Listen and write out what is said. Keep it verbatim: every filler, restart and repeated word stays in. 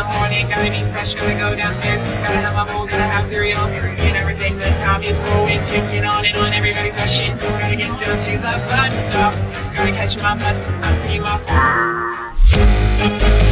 morning, gotta be fresh, gotta go downstairs. Gotta have my bowl, gotta have cereal. Seeing everything, the time is going, ticking on and on, everybody's rushing. Gotta get down to the bus stop. Gotta catch my bus, I see my